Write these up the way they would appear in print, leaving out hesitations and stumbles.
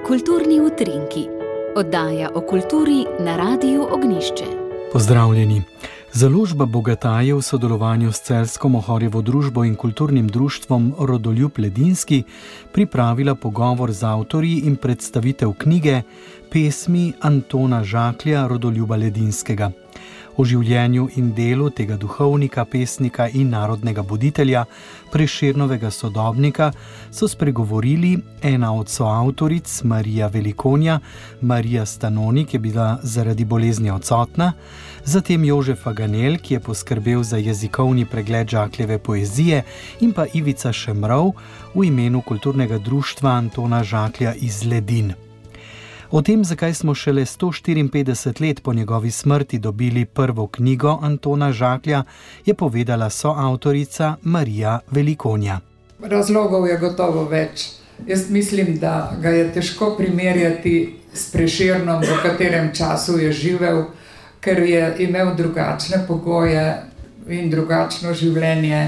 Kulturni utrinki, oddaja o kulturi na Radiu Ognjišče. Pozdravljeni. Založba Bogataj je v sodelovanju s Celjsko Mohorjevo družbo in kulturnim društvom Rodoljub Ledinski pripravila pogovor z avtorji in predstavitev knjige Pesmi Antona Žaklja Rodoljuba Ledinskega. O življenju in delu tega duhovnika, pesnika in narodnega buditelja, Prešernovega sodobnika, so spregovorili ena od soavtoric, Marija Velikonja, Marija Stanoni, ki je bila zaradi bolezni odsotna, zatem Jožef Faganel, ki je poskrbel za jezikovni pregled Žakljeve poezije, in pa Ivica Šemrov v imenu kulturnega društva Antona Žaklja iz Ledin. O tem, zakaj smo šele 154 let po njegovi smrti dobili prvo knjigo Antona Žaklja, je povedala soavtorica Marija Velikonja. Razlogov je gotovo več. Jaz mislim, da ga je težko primerjati s Prešernom, v katerem času je živel, ker je imel drugačne pogoje in drugačno življenje.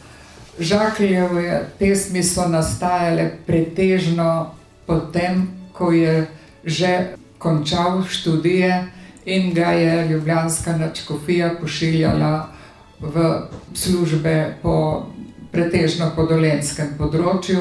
Žakljeve pesmi so nastajale pretežno potem, ko je že končal študije in ga je ljubljanska nadškofija pošiljala v službe pretežno po dolenjskem področju.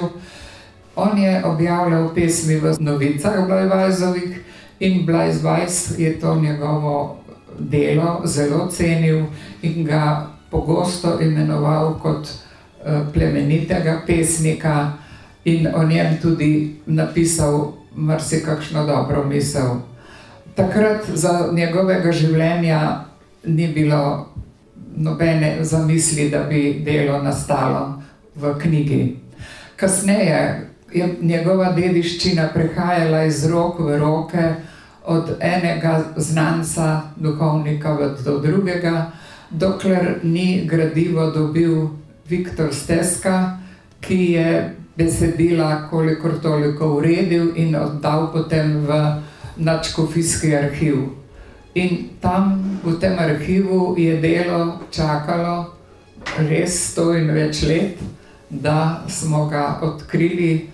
On je objavljal pesmi v novicah Blajvajzovih in Blajvajz je to njegovo delo zelo cenil in ga pogosto imenoval kot plemenitega pesnika in o njem tudi napisal marsikakšno dobro misel. Takrat za njegovega življenja ni bilo nobene zamisli, da bi delo nastalo v knjigi. Kasneje je njegova dediščina prehajala iz rok v roke, od enega znanca, duhovnika do drugega, dokler ni gradivo dobil Viktor Steska, ki je besedila kolikor toliko uredil in oddal potem v nadškofijski arhiv. In tam v tem arhivu je delo čakalo res 100 in več let, da smo ga odkrili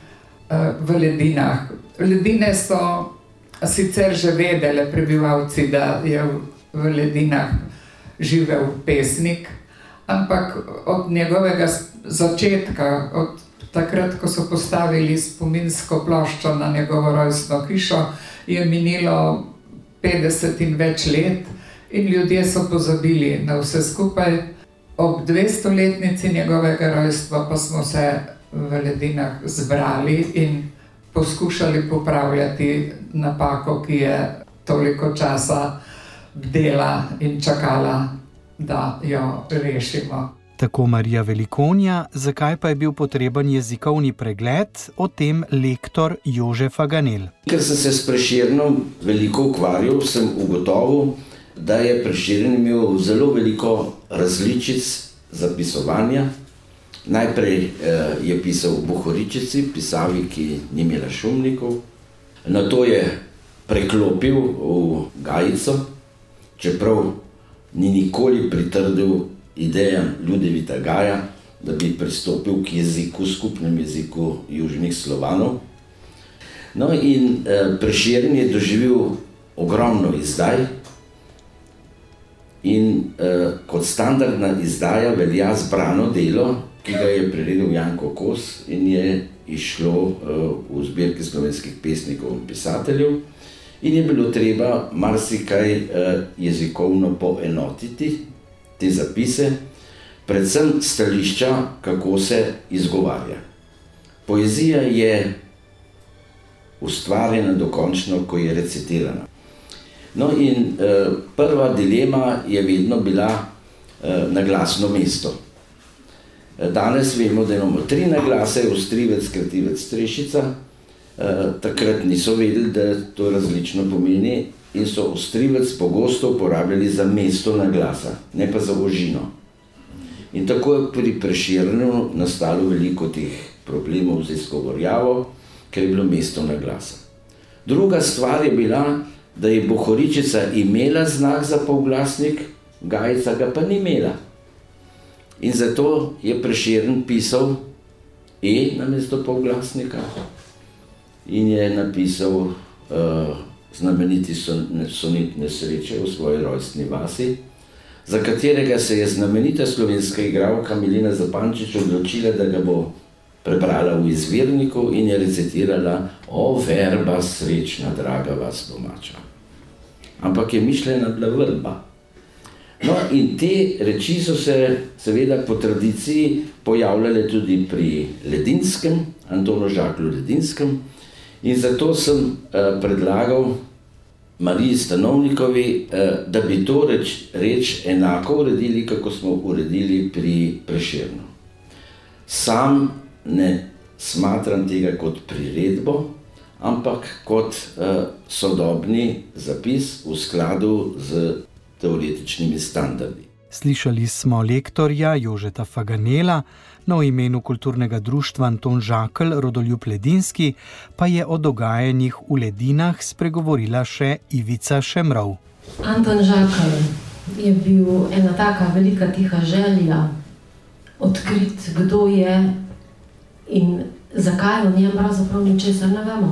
v Ledinah. Ledine so sicer že vedele prebivalci, da je v Ledinah živel pesnik, ampak od njegovega začetka, od takrat, ko so postavili spominsko ploščo na njegovo rojstno hišo, je minilo 50 in več let in ljudje so pozabili na vse skupaj. Ob 200-letnici njegovega rojstva pa smo se v Ledinah zbrali in poskušali popravljati napako, ki je toliko časa bdela in čakala, da jo rešimo. Tako Marija Velikonja, zakaj pa je bil potreben jezikovni pregled, o tem lektor Jožef Faganel. Ker sem se s Prešernom veliko ukvarjal, sem ugotovil, da je Prešeren imel zelo veliko različic zapisovanja. Najprej je pisal v bohoričici, pisavi, ki ni imela šumnikov. Nato je preklopil v gajico, čeprav ni nikoli pritrdil ideja Ljudevita Gaja, da bi pristopil k jeziku, skupnem jeziku južnih Slovanov. No in Prešeren je doživel ogromno izdaj in kot standardna izdaja velja zbrano delo, ki ga je priredil Janko Kos in je išlo v zbirki slovenskih pesnikov in pisateljev in je bilo treba marsikaj jezikovno poenotiti, te zapise, predvsem stališča, kako se izgovarja. Poezija je ustvarjena dokončno, ko je recitirana. No in prva dilema je vedno bila naglasno mesto. Danes vemo, da imamo 3 naglase, ostrivec, krativec, strešica. Takrat niso vedeli, da to različno pomeni in so ostrivec pogosto uporabljali za mesto naglasa, ne pa za ožino. In tako je pri Prešernu nastalo veliko teh problemov z izgovorjavo, ker je bilo mesto naglasa. Druga stvar je bila, da je bohoričica imela znak za polglasnik, gajica ga pa ni imela. In zato je Prešeren pisal namesto polglasnika in je napisal znameniti sonet Nesreče v svoji rojstni vasi, za katerega se je znamenita slovenska igralka Milena Zupančič odločila, da ga bo prebrala v izvirniku in je recitirala: O verba, srečna, draga vas domača. Ampak je mišljena bila vrba. No, in te reči so se seveda po tradiciji pojavljale tudi pri Ledinskem, Antonu Žaklju Ledinskem, in zato sem predlagal Mariji Stanovnikovi, da bi to reč enako uredili, kako smo uredili pri Prešernu. Sam ne smatram tega kot priredbo, ampak kot sodobni zapis v skladu z teoretičnimi standardi. Slišali smo lektorja Jožeta Faganela, no, v imenu kulturnega društva Anton Žakelj Rodoljub Ledinski pa je o dogajanjih v Ledinah spregovorila še Ivica Šemrov. Anton Žakelj je bil ena taka velika tiha želja odkriti, kdo je in zakaj o njem pravzaprav ničesar ne vemo.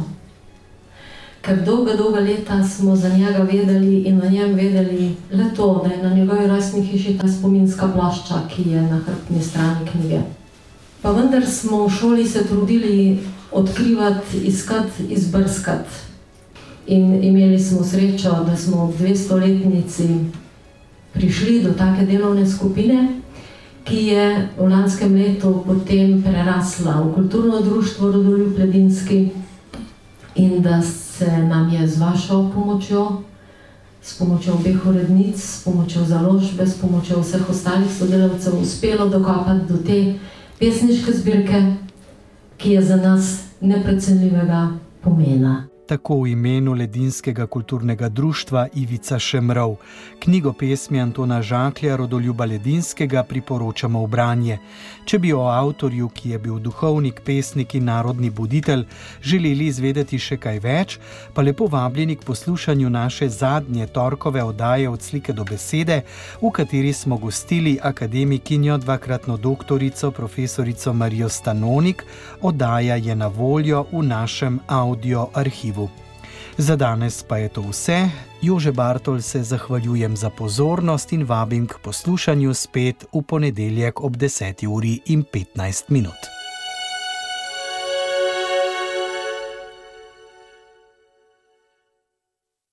Ker dolga leta smo za njega vedeli in o njem vedeli le to, da je na njegovi rojstni hiši ta spominska plošča, ki je na hrbtni strani knjige. Pa vendar smo v šoli se trudili odkrivati, iskati, izbrskati. In imeli smo srečo, da smo ob 200-letnici prišli do take delovne skupine, ki je v lanskem letu potem prerasla v kulturno društvo Rodoljub Ledinski, in da se nam je z vašo pomočjo, s pomočjo obeh urednic, s pomočjo založbe, s pomočjo vseh ostalih sodelavcev uspelo dokopati do te pesniške zbirke, ki je za nas neprecenljivega pomena. Tako v imenu Ledinskega kulturnega društva Ivica Šemrov. Knjigo pesmi Antona Žaklja Rodoljuba Ledinskega priporočamo v branje. Če bi o avtorju, ki je bil duhovnik, pesnik in narodni buditelj, želeli izvedeti še kaj več, pa lepo vabljeni k poslušanju naše zadnje torkove oddaje Od slike do besede, v kateri smo gostili akademikinjo, dvakratno doktorico, profesorico Marijo Stanonik. Oddaja je na voljo v našem audio arhivu. Za danes pa je to vse. Jože Bartol se zahvaljujem za pozornost in vabim k poslušanju spet v ponedeljek ob 10:15.